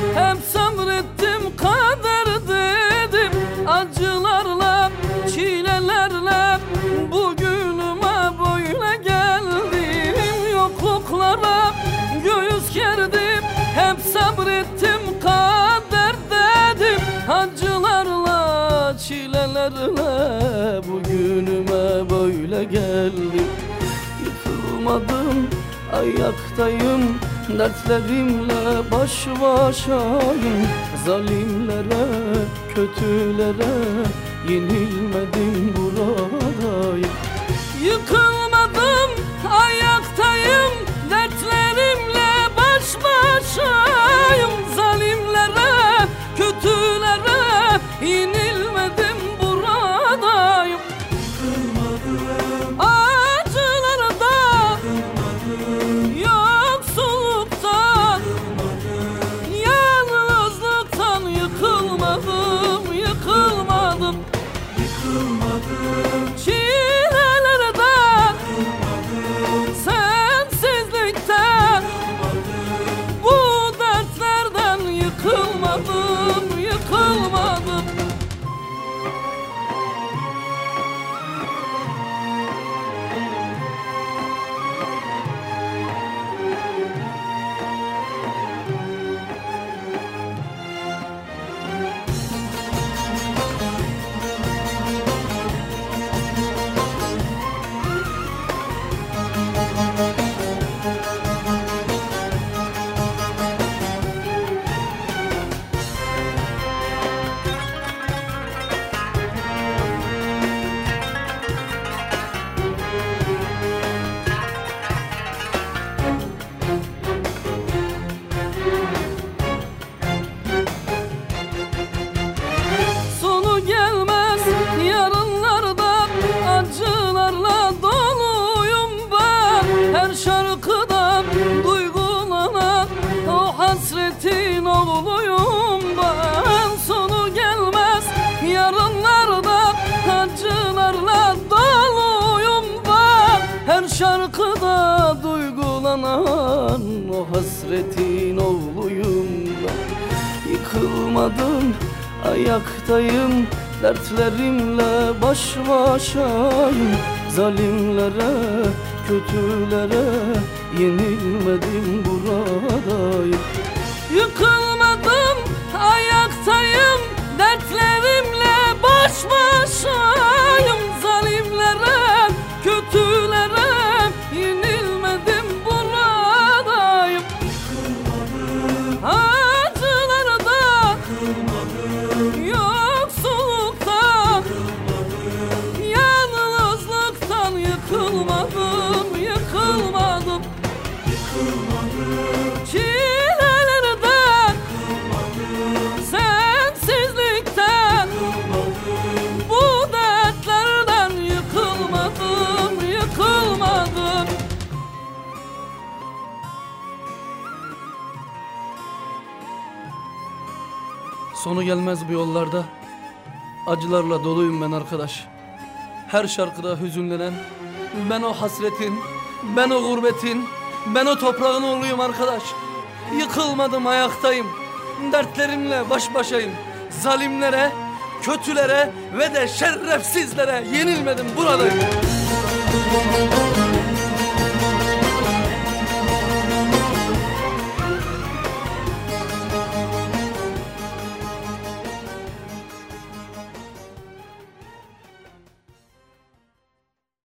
hep sabrettim, kader dedim. Acılarla, çilelerle bugünüme böyle geldim. Yokluklara göğüs gerdim, hep sabrettim, kader dedim. Acılarla, çilelerle bugünüme böyle geldim. Yıkılmadım, ayaktayım, dertlerimle baş başayım. Zalimlere, kötülere yenilmedim, buradayım. Yıkılmadım, ayaktayım, dertlerimle baş başayım. Zalimlere, kötülere yenilmedim, buradayım. Yıkılmadım, acılarda, yıkılmadım, yoksulluktan, yıkılmadım, yalnızlıktan yıkılmadım, yıkılmadım, yıkılmadım. Çilelerden, yıkılmadım, sensizlikten, yıkılmadım, bu dertlerden yıkılmadım, yıkılmadım. Sonu gelmez yarınlarda, acılarla doluyum ben. Her şarkıda duygulanan o hasretin oğluyum ben. Sonu gelmez yarınlarda, acılarla doluyum ben. Her şarkıda duygulanan o hasretin oğluyum ben. Yıkılmadım, ayaktayım, dertlerimle baş başayım. Zalimlere, kötülere yenilmedim, buradayım. Yıkılmadım, ayaktayım, dertlerimle baş başayım. Zalimlere, kötülere yenilmedim, buradayım. Yıkılmadım, acılarda, yıkılmadım, yoksulluktan, yıkılmadım, yalnızlıktan yıkılmadım, yıkılmadım, yıkılmadım. Çilelerden, yıkılmadım, sensizlikten, yıkılmadım, bu dertlerden yıkılmadım, yıkılmadım. Sonu gelmez bu yollarda, acılarla doluyum ben arkadaş. Her şarkıda hüzünlenen, ben o hasretin, ben o gurbetin, ben o toprağın oğluyum arkadaş. Yıkılmadım, ayaktayım, dertlerimle baş başayım. Zalimlere, kötülere ve de şerefsizlere yenilmedim, buradayım.